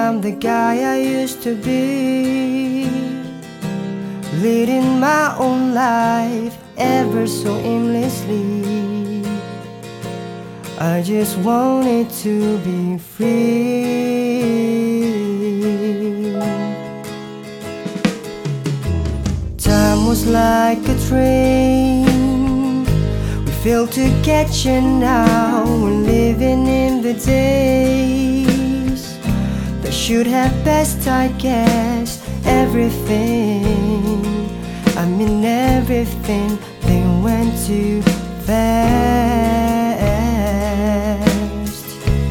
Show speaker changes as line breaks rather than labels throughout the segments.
I'm the guy I used to be, leading my own life ever so aimlessly. I just wanted to be free. Time was like a train, we failed to catch it. Now we're living in the days that should have passed, I guess. Everything, I mean everything, they went too fast.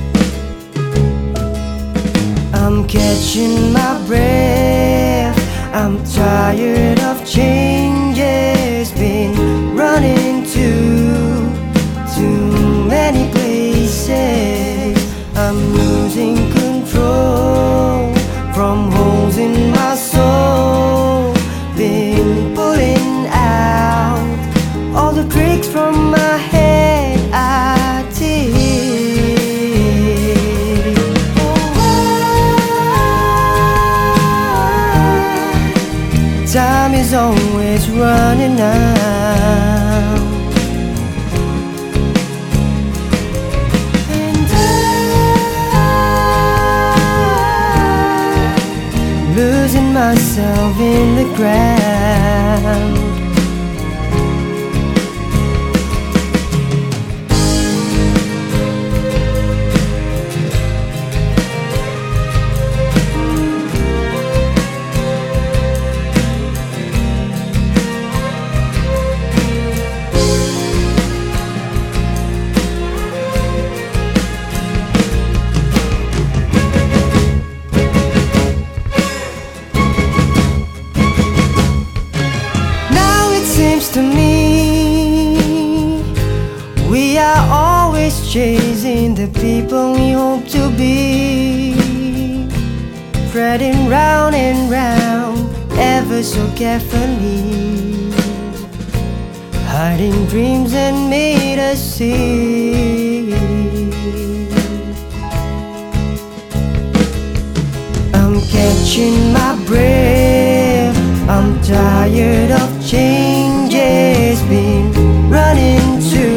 I'm catching my breath, I'm tired of changes. Been running to too many places. I'm losing control from holes in my soul. Been pulling out all the tricks from my head. I did. Time is always running out, and I'm losing myself in the crowd. Seems to me we are always chasing the people we hope to be, treading round and round ever so carefully, hiding dreams and made us see. I'm catching my breath, I'm tired of changes. Been running to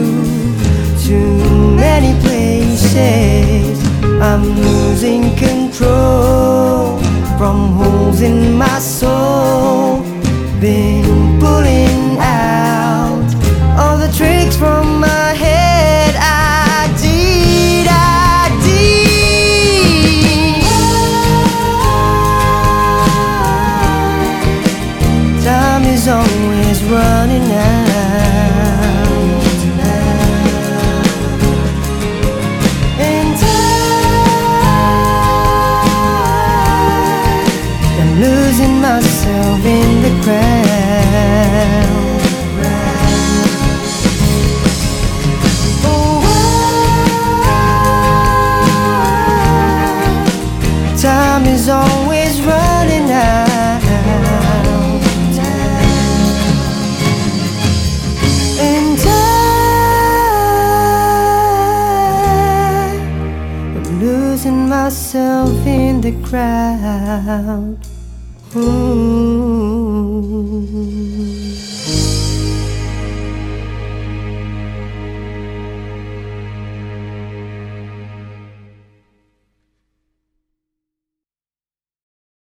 too many places. I'm losing control from holes in my soul. Been pulling out all the tricks from my head. I did, I did. Time is always running out, and I'm losing myself in the crowd. Time is always running out, and I'm losing myself in the crowd. Ooh.